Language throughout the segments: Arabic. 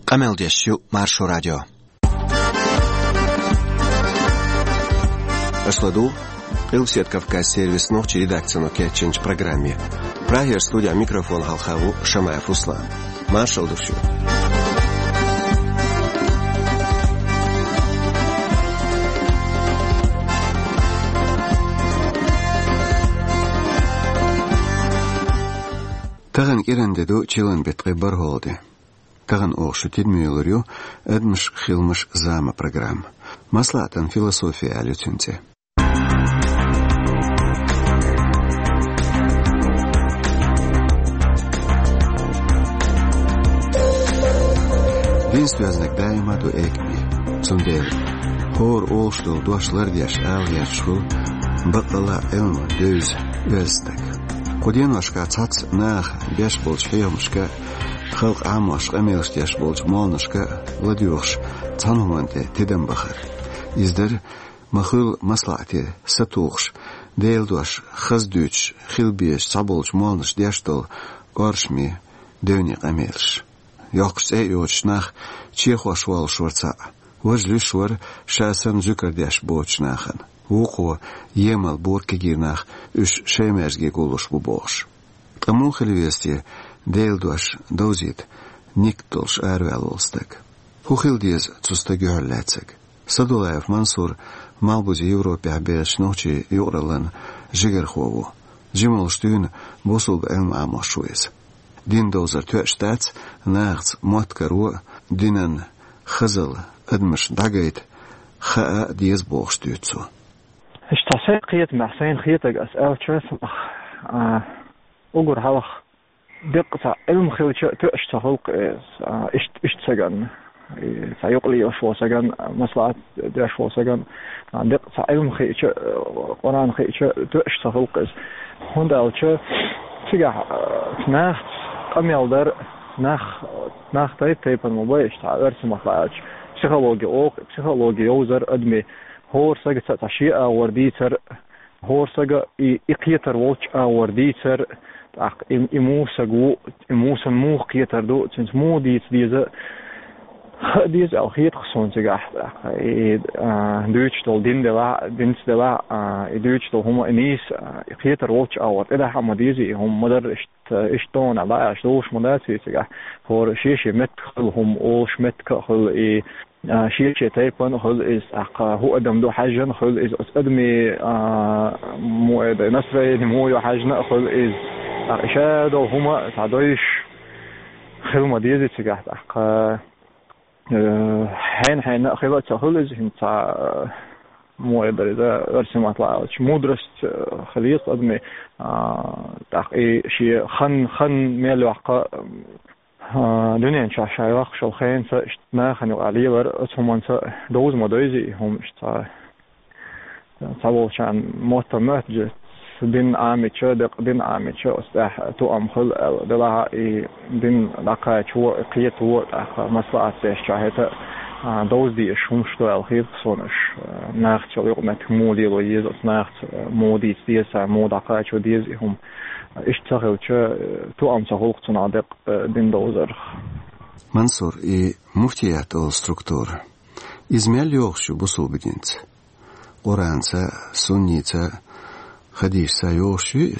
قمل ديشيو مارشو راديو أشلدو قلبسيت كافكاس سيرвис نوخчи редакцияну кетченч программе. Прагер студия микрофон халхаву Шамаев Руслан. Маршал душу. Таган ирендеду чилен бетгибар холди. Таган оошутид мюллерю эдмш хилмш зама программа. Маслатан философия алютинте. Din связанных daima do ekmi. Zundel hor olstul doşlar diyaş al yaşul baqala elma döz öztek. Qudien aşka tats nach beş bolç feyomşka xalq amaş qameliş diyaş bolç molnışka vladyox tanumante tedem baxar. İzdir maxıl maslati satuğş deldoş xazdüç xilbiş sabolç molnış diyaştol qarşmi dövni qameliş. Yoqs yoçnaq çexoşwal şorça. Wajlüşwar şasan zükerdiş boçnaxın. Uqo yemal borkegirnaq üç şemerge goluş bu boş. Tamu xilvesti deldoş dozit niktolş arvelolstak. Huxildiz tsusta görlätsek. Sadulayev Mansur Malbuzi Европе beş noçi yoralan jigerxovu. Jimolstün bosul elm amoşwes. Din dozer töştat nachts motkaru dinan khazal admish dagayt kha dies boxtütsu. Ich tasay qiyat mahsayn qiyatag as'al chas ugur halakh diqta ilm khilcha töshta hulq is sagan sayuqli shwasagan maslahat der shwasagan diqta ilm khilcha Quran khilcha töshta hulq is hundalcha tiga nachts قميالدر نخ تايبن موبايل تعرف مخلاج پسیخولوژی اوزر ادمی هورسگ تشیع وردیتر هورسگ اقیتر وچ وردیتر اموسن موخ قیتر دو تنس مودیت دیز الخيط خصون سجاح دوتشتل دينس دلا دوتشتل هم انيس خيطر واتش اوت اذا هم ديزي هم مدر اشتون على اشتوش مداتي سجاح هور شيشي متخل هم اوش متخل شيشي تايبن هل از هو ادم دو حاجن هل از ادمي مو نصري مو حاجنا هل از اشادو هما تعديش خلما ديزي سجاح حين خلال تهلز هنت موعد إذا رسمت لعش مدرسة خليص أدمي تحقيق شيء خن ميل وقع دنيا شاي وقت شو خين فاجتماع خنوا عليه ورأسهم أنت دوز مدرسي هم اشتا صابوا شان مهتمة دين عامتشة دين عامتشة استح تو أمخل دلها دين لقى شو قيت هو مسألة شاهدة دوز دي شو مشتوى الخير صونش ناخت شو يقوم تمودي لويز ناخت مودي ديس مود لقى شو ديز هم اشتغل شو تو أمسهول صنادق دين دوزر منصور مفتيات الستركتور إزميل يوخشو بصو بدينت قرانسا سنيتا خديش سايوش شويل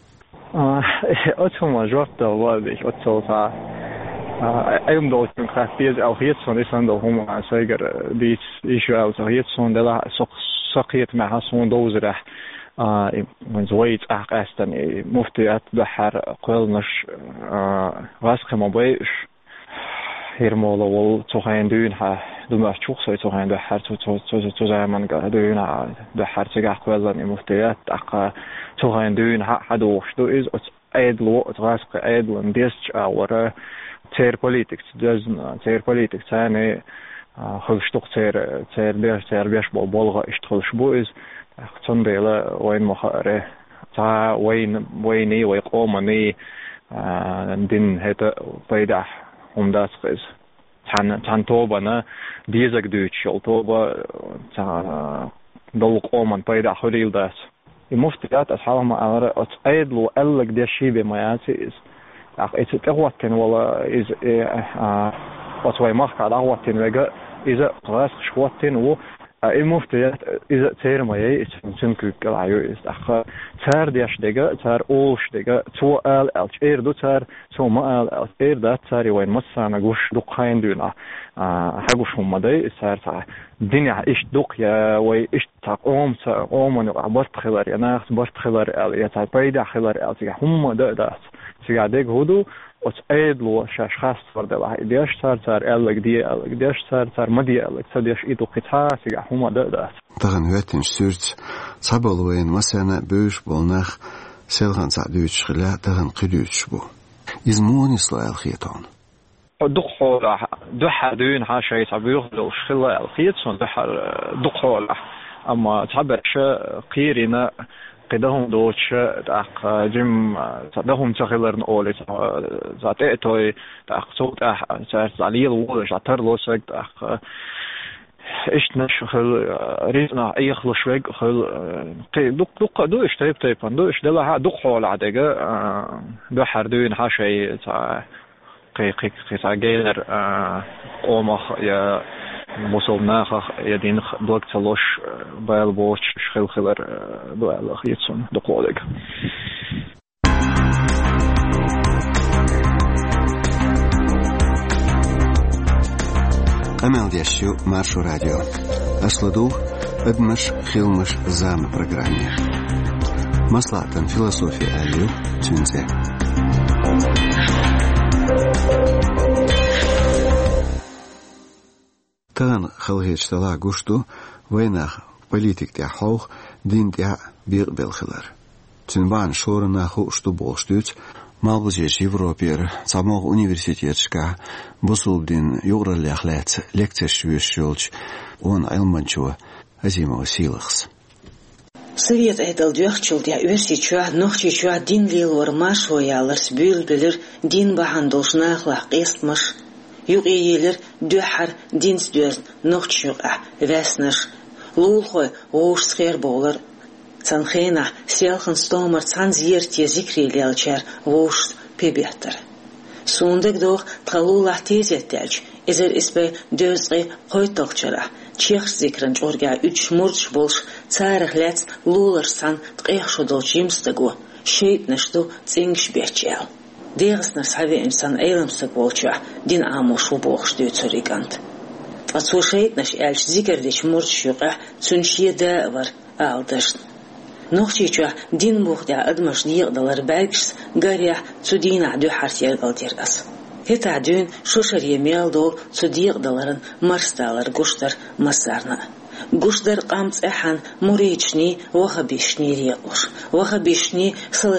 أتهم جواب دوالك أتصلتا أيام دوت من خفيز أو هيتسون إسان دو هم سايجر ديت إيشو أو هيتسون دلا سقيت مع سون دوزره من زويت أستن مفتيات بحر قلنش واسق مبايش هيرمولا وال توهين دون ها دوما شوخ سوي توهين بحر تو زمان قال دون بحر تجاه قلنا مفتيات توهين دون حدوش دو إز أيدلو تغاسق أيدلن ديسج أورا تير بوليتكس جزنا تير بوليتكس يعني خلشتوق تير بيش بالغة اشتغل شبو إز تنديلا وين مخاره تا ويني ويقومني دين هذا بيدح هم داسقز تان توبنا ديزك دوتشل توبا تا دول قومن بيدح خليل داس المفتيات أصحابهم على أيدلو ألق ده شيء بما ياتي إز إتقوى كان ولا إز وتوي مخ على وقتين وجا إذا قاس شوتين و المفتيات إذا تير ما يسمى كلايو إستخ تار ديش دقة تار أوش دقة تو ألش دو تار تو ما ألش ده تاري وين مثلا جوش دقين دونا حقوش هم ده تار الدنيا إيش دق يا وي إيش تقوم من عبرت خلار ناس برت خلار يا تار بيدا خلار هم ده تيجي هدو وتأيد لو شخص فرد له ديش تار ألق ديش تار مدي ألق تديش إيدو قطعة تيجي هم ده تغن هاتين سورت صبل وين مثلا بوش بالنخ سلغن سعدوش خلا تغن قدوش بو إزمون إسرائيل خيطان دحر دون حاشا يتعبيوه لو شخلا الخيطان دحر دقول أما تعبر شا قيرنا قدهم دوتش تاق جم تدهم تخيلرن أولي زات إتوي تاق صوت زات عليل وولش عطر لوسك تاق إيش نشخل ريزنا أي خلش ويج خل دق دو إيش تيب دو إيش دلها دق حول عدقة دو حردون حشي تا قي تا جيلر قومه يا مسلمانخ يدين بلغ تلوش بايل بوش خلر دو الخيتون دقولك أمل ديشيو مارشو راديو أسلدو أدمش خيلمش زام программе Маслатан философия алю тюнзе تان خلقيت تلا قشتو وينخ بوليتيك تاع حوخ دين تاع بيغ بالخلر تنبان شورنا خوشتو بولشتوت مالبوزيش يوروبير تاموغ университетшка بوصوب يغرى الأخلاق لكتش ويشولش وان علمانشو هزيمو سيلخس Совет эдал дюхчул я версичуа нохчичуа дин лилор маш вояларс бюлбелер дин бахан должнахлах эстмаш югиелер дюхар дин сдюрн нохчуа веснаш лулхой ош схер болар цанхена селхан стомар цанзирте зикрилелчер вош пебеттер сундек дох тхалулах тезеттелч эзер испе дözгы койтокчара Чех зикрен жорга 3 мурч болш царах лец луларсан тқехшодол чимстагу шейтнешту цингш бечел дерснер саве инсан эйлмсаг болча дин амош бохшту цуригант атсу шейтнеш элч зикердич мурч юга цуншиеде вар алдаш нохчича дин бухда адмаш диердалар бэлгс гаря цудина ду хартер галдергас هتا دون شوشر يميل دول صديق دلارن مرستالر گوشتر مسارنا گوشتر قامت احن مريچني وخبيشني ريقوش وخبيشني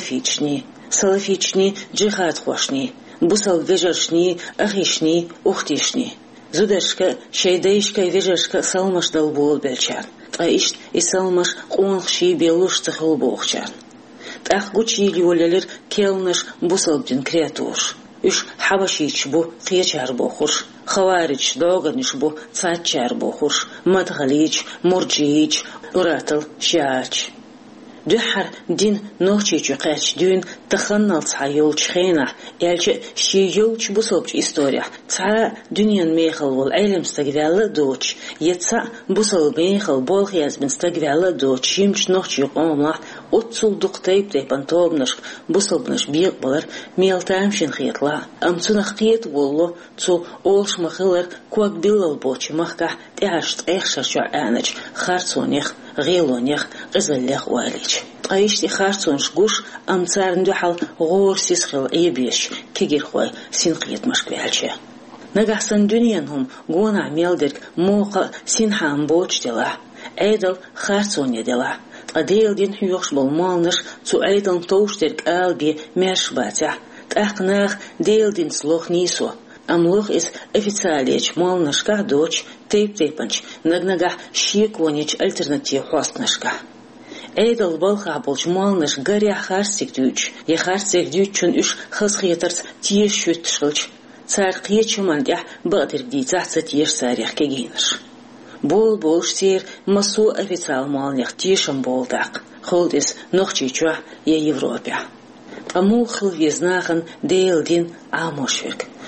سلفيچني جهاد خوشني بوسل وجرشني اخيشني اختيشني زودشكا شيديشكا وجرشكا سلمش دل بول بلچان تايشت اسلمش قونخشي بيلوش تخل بوخچان تاخ گوچي ليوللر كيلنش بوسل دين كرياتوش إيش حبشيش بو قيشار بو خورش خوارج دوغنش بو تساتشار بو خورش مدغليش مرجيش وراتل شاش دحر دين نوچيچ قاچ دين تخنل صايول چخينا يالچ شيولچ بوسوبچ история ца دنيان ميخل والعلم استغوال دوچ يتسا بوسول ميخل بولخياز بن استغوال دوچ يمچ نوچي قوملا отцул дуктайп депантобнаш бусылбнаш биек балар мелтамшин хиетла амцунах хиет волло цу олш махылар куак биллал бочи махка тяшт эхшарча анач харцонех غيلونيخ غزليخ واليش قايشتي خارتونش قوش أمتار ندوحل غور سيسخل أيبيش كيجير خوي سينقيت مشكوالشي نقحسن دنيانهم قونا عميلدرك موقع سينحان بوش دلا أيدل خارتوني دلا قديل دين حيوخش بالمالنش تو أيدل توشترك آلبي ميرش باتح تأخناخ ديل دين سلوخ نيسو أملوخ إس официалيش مالنشكا دوش تيبانش نغنغا شيكونيش альтернатив хостнашка Эйдал балха болч малнаш гаря харсик дүүч я харсик дүүчүн үш хасхиятарс тиеш шүтшилч цар киечумандя бадэр ди цаца тиеш сарих кегинш бол сер масу официал малнях тиешам болдак холдис нохчичуа я Европа Аму хыл везнахан дейлдин амошвик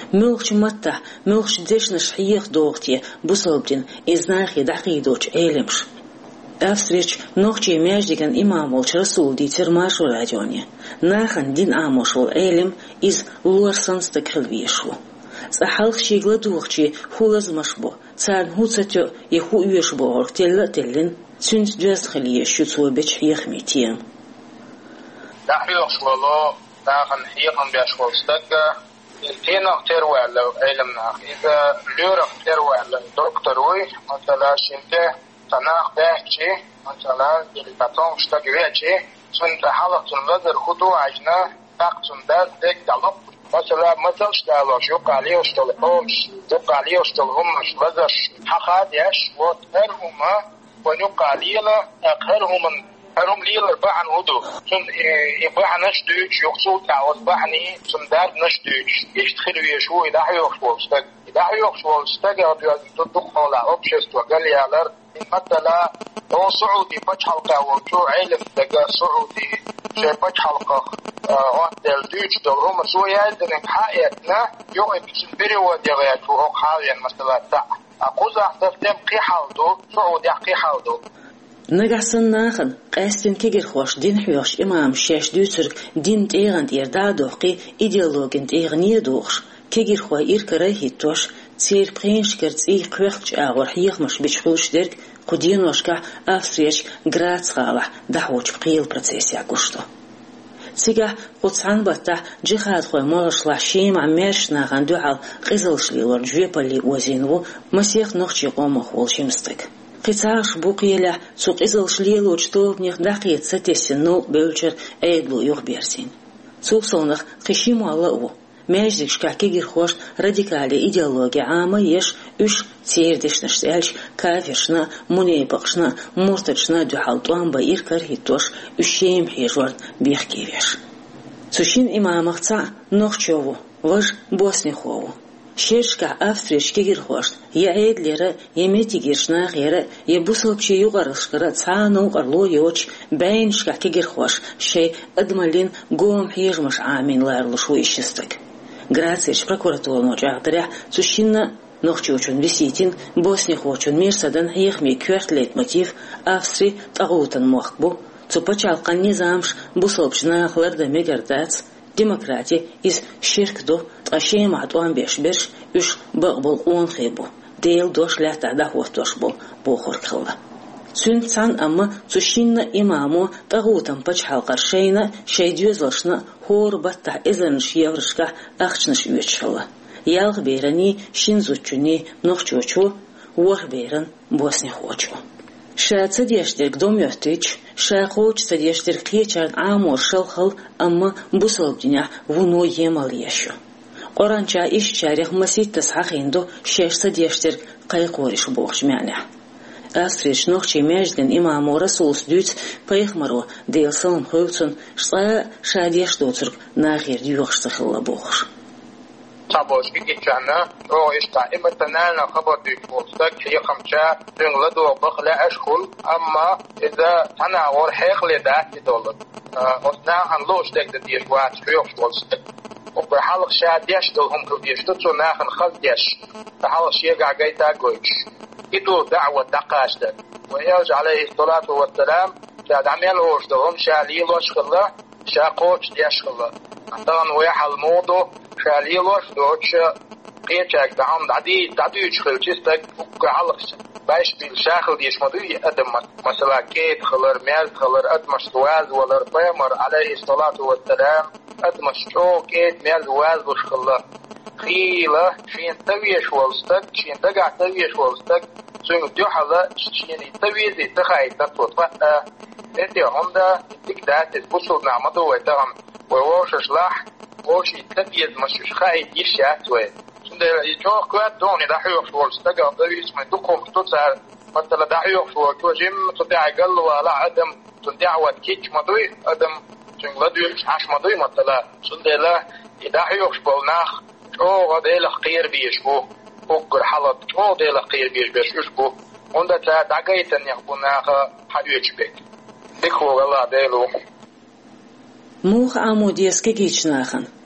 ملخش متى ملخش دشنش حيخ دوغتي بوصلبدين إزناخي دقيدوش إيلمش أفسريش نوخشي ماجدكن إمامولش رسول ديتر ماشو راديوني ناخن دين آموشول إيلم إز لورسنس تكخلويشو سأحلخ شيغلا دوغشي خولز مشبو سان هوتساتيو يخو يشبو أورك تلين سنت جاز خليشو تسوى بيش حيخ ميتين دحيوخ شوالو ناخن حيخن بيشوال ستاقا التينوخ تروع لو علمنا إذا لورخ تروع لدكتوروي مثلا شنته تناخ باحشي مثلا الباتون شتاقويتشي سنت حلق تنوذر خطو عجنا تاقتن داز ديك دلق مثلا شتالوش يوقع عليه اشتلقوش يوقع عليه اشتلهمش وذرش حقاد يش وتهرهما ونيوقع عليه أقهرهم هرم ليل رباعن ودو سن يباع نشدوش يقصود تعوض بعني سن دار نشدوش يشتخلوا يشوه يدحيوخ شوالستاق يدحيوخ شوالستاق يبقى تدخل على أوبشست وقال لي على مثلا هو سعودي بج حلقة وشو علم دقا سعودي شيء بج حلقة وقتل دوش دلهم سوية إذن حقيقنا يوم بسنبري وديغيات وهو حاليا مثلا تاع أقوز أحتفتم قي حالدو سعودي قي حالدو نجحسن ناخن قاستن كجر خوش دين حيوش إمام شاش دوترك دين تيغن يردا دوقي إيديولوجن تيغن يدوخش كجر خوا إيركره توش تسير برينش كرت إيه قوخش آور حيخ مش بيشخوش درك قدين وشكا أفسريش غرات خالح دحوش بقيل بروسيس يعقوشتو سيجا قطعان بطا جخاد خوي مرش لحشيم عميرش ناغن دوحال قزلش ليلور جويبالي وزينو مسيخ نوخشي قوم خوالشي مستك قطعاش بوقيلا سوق إزلش ليلو جتوب نيخ داقيت ستيسنو بلجر أيدلو يوخ بيرسين سوق صونخ قشيمو الله ماجدك شكاكيجر خوش راديكالي إيديولوجيا عامة يش إش تيردش نشتالش كافرشنا منيبقشنا مرتدشنا دوحال طوان باير كرهيتوش إشيم حيجورد بيخكيفيش سوشين إمامك تا نوخشوو وش بوسني خوو شيرشكا أفسريش كيجر خوش يعيد ليرا يميتيجيرشنا غيرا يبوسوبشي يغرشكرا تسانو قرلو يوش باينشكا كيجر خوش شي أدمالين قوم حيجمش عامين لارلشو إشيستك Грациеш прокуратурно жагдыря сущинна нохчучун виситин босни хочун мирсадан хихми квертлет мотив австри тагутан мохбу цупачалкан низамш бусолбшна хларда мегардац демократия из ширкдо ташем атуан бешбеш үш багбол он хебу дейл дош лята да хостош бу бохоркхла سن سان أما سوشينا إمامو تغوتن بجحال قرشينا شيديوزلشنا هور بطح إذن شيورشكا أخشنش يوشلا يالغ بيراني شينزوچوني نوخچوچو وح بيران بوسني خوچو شاد سديشترك دوم يهتيج شاقوچ سديشترك قيچان عامور شلخل أما بوصل دنيا ونو يمال يشو قرانچا إش شاريخ مسيد تسحاقيندو شاش سديشترك قيقوريش بوخش معنى أفسريش نوخشي ماجدن إمامو رسول سدوت بيخمرو ديل سلم خوتن شطا شاديش دوترك ناخير ديوخش تخلا بوخش تابوش كيجانا رو إشتا إمتنالنا خبر ديك بوستك هي خمسة رنغلدو بخلا أشخل أما إذا أنا ورحيق لدات دولت أصنا هنلوش ديك ديش وات شويوش بوستك وبحلق شاديش دولهم كوديش تتسو ناخن خزديش بحلق شيقع قيتا قويش إدو دعوة دقاشدة ويرجع عليه الصلاة والسلام شاد عميل هوشدهم شاليلوش خلا شاقوش ديشخلا طبعا ويحل موضو شاليلوش دوش قيتشاك دعم دعديش خلجستك وكعلقش باش بالشاخل ديش مدوي أدم مثلا كيت خلر ميز خلر أدمش واز ولا بيمر عليه الصلاة والسلام أدمش شو كيت ميز واز وش خلا خيلة شين تويش والستك شين دقع تويش والستك سوين ديوحة شين تويزي تخاي تطوط فأه انتي عمدا تكدات تبصر نعمدو ويتغم ووش شلاح وشي تبيز مش خاي ديشات وي سند يجوه كوات دوني دحيوخ والستك تويش من دقوم تتصار مثلا دحيوخ وجيم تدعي قل ولا عدم تدعوة كيش مدوي عدم سوين لديوش عش مدوي مثلا سند لا يدحيوخ بالناخ او غديل خير بيشبو وقر حلط او ديل خير بيشبو وندا تا دغايتن يخبونا حديوچ بك ديكو والله ديلو موخ عموديس كيچناخن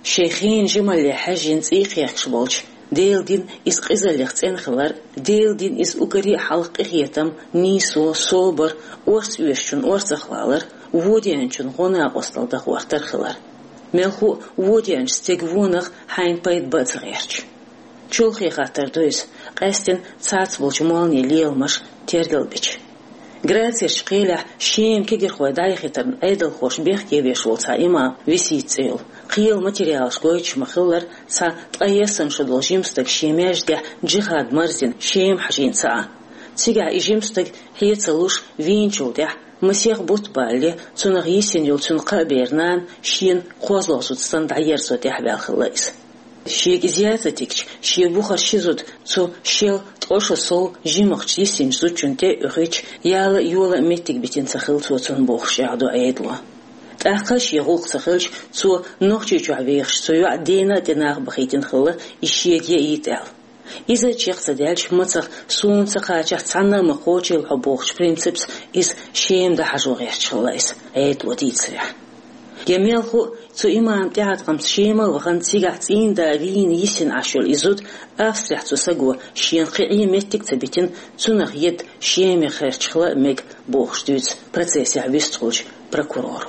شيخين جمال حاجين تيخيخش بولش ديل دين إس قزليخ تنخلر ديل دين إس أقري حلق إخيتم نيسو صوبر أورس ويشون أورس خلالر وديانشون غنا قصل دخوار ترخلر ملخو وديانش ستيقوونخ حين بايد باتغيرش شولخي خاطر دويس قاستن تساعت بولش مالني ليلمش تيرقل بيش Грацеш قيلح شيم كيجر خوي دايختن أيدل خوش بيحكي بيشولتا إما ويسيتسيل قيل ماتيريال شكويتش مخلر سا تقيسن شدل جيمستك شيماجدع جهاد مرزين شيم حجين سا تيجع إجيمستك هي تلوش وينشول دع مسيح بوت بالي تنغ يسين يول تنقى بيرنان شين خوزلو سوتستان دعير سوتيح بالخلايس شيك زيادتكش شي بوخر شيزود تو شيل تقوش صول جيمخش يسين زوتشون تي أخيش يالا يولا ميتك بيتين تخيل توتن بوخش يعدو عيدلا تأخش يغوق تخيلش تو نوخشي جعبيخش تو يعدينا ديناغ بخيتين خلا يشيك يأيتال إذا تشيخ تدالش متخ سون تخاچح تانا مخوچي الحبوخش برينسيبس إز شيم دا حجو غيرش خلايس عيدلو ديتسريح يميلخو تو إمام تاعت قمت شيمل وخان تيجعتين دارين يسن عشول إزود أفسرح تو سقوة شين قيعي ميتك تبتين تنغ يد شيمي خيرش خلا ميك بوخش دوت процессе عبيستخلش прокурору.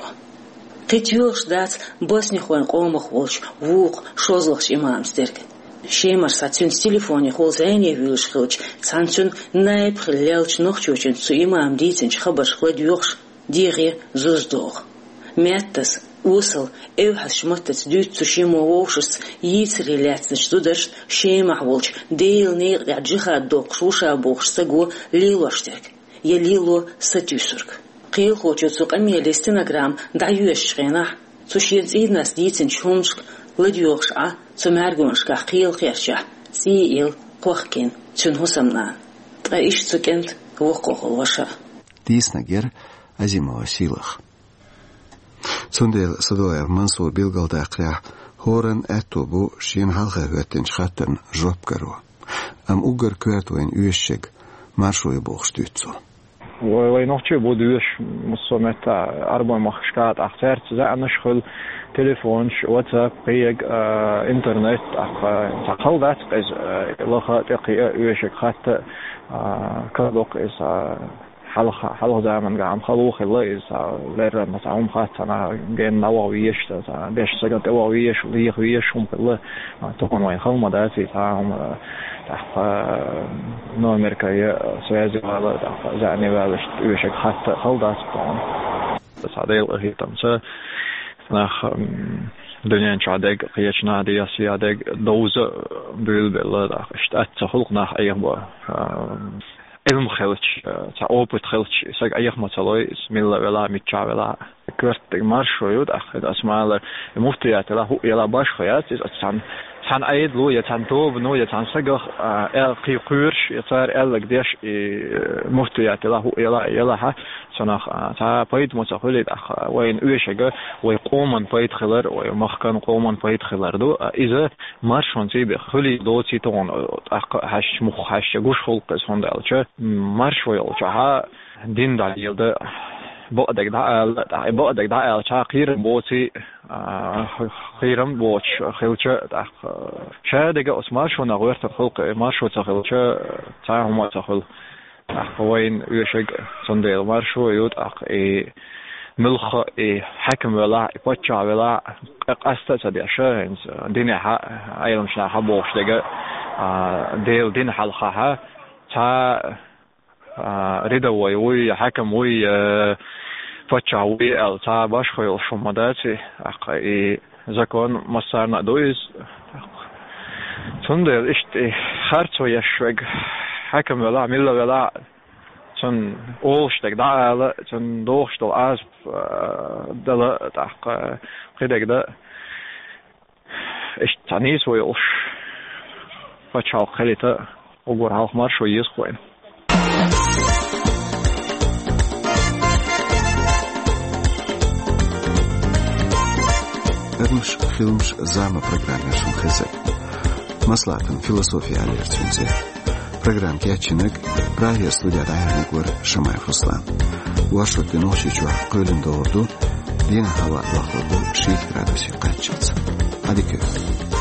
قيتيوش دات بوسني خوان قومخ ولش ووق شوزلخش إمام سترك. شيمر ساتون تليفوني خول زيني ويلش خلش سانتون نايب خلالش نوخشوشن تو إمام ديتنش خبرش خلا ديوخش ديغي زوزدوغ. ميتس وصل إوحس شمتت دوت تشيمو ووشس يتري لاتنش دودرش شيمع ولش ديل نيغ جهاد دوق شوشا بوخش سقو ليلو اشترك يليلو ستيسرك قيل خوچو تسوق أمي لستنغرام دعيوش شغيناح تشيد إيد ناس ديتن شومشك لديوخش تمارغونش قيل خيرشا سيئل قوخكين تنهو سمنان تغيش تكنت وقوخ الوشا ديسنغر أزيمو وسيلخ Sundel sadoer Mansur Bilgaldaqrah horen etobu shin halge hötten schatten jobgaro. Am uger kwertwen ueshig marshoy bochstutso. Wij nog tje boduus moesten met arbeid mag schaat achter te zijn schul telefoons WhatsApp peg internet al dat is logge taqi ueshig gaat kadok is حلقة زمان قام خلوخ الله إذا لير مسعوم خاتنا جين نواويش تا بيش سجت نواويش وليه ويش هم كله تكون وين خل مدرسة تاهم تحت نو أمريكية سويزي ولا تحت زعني ولا ويش خات خلدات طبعا بس هذا اللي هي تمسا نخ دنيا شادق قيشنا دي سيادق دوزة بالبلد اشتأت خلق نخ أيه علم خلش تعوبت خلش ساق أيه مثلاً اسميلا ولا متشا ولا كرت مارشويود أخذ أسماء المفتيات له يلا باش خيات سان أيد لو يتان توب نو يتان ساق قيقورش يصير لك ديش مفتيات له يلا ها سناخ تا بايد متخلد وين ويشجع ويقومن بايد خلر ويمخكن قومن بايد خلر دو إذا مارشون تيب خلي دو تيتون هش مخ هش جوش خلق سندالش مارشويل جها دين داليل بعدك ده خير بوتي خيرم بوتش خلش شاید اگه اسمار شو نغورت خلق ما شو تخلش تعهم تخل وين ويشج صنديل ما شو يود ملخ حكم ولا بتشع ولا قصة تدي شاين ديني أيام شنا حبوش دقة ديل دين حلقها تا ريدا وي حكم وي بتشع وي ال تا باش خيل شو مداتي زكون مسارنا دويز صنديل إشت خارج ويشج حكم ولا ميلا ولا تن أولش تك دعالة تن دوخش دل عزب دل تحق قيدك ده إش تعنيس ويلش فتشال خليته وقور هالخ مارشو يسخوين Ermش films zama programmation khizek. Maslahatın filosofiya alertünce. Program geçinek Praha studiyada ayarlıqlar Şamayev Ruslan. Вашотты ночью qölündə oldu. Dina hava laqıldı 7 gradus qaçıqdı. حديك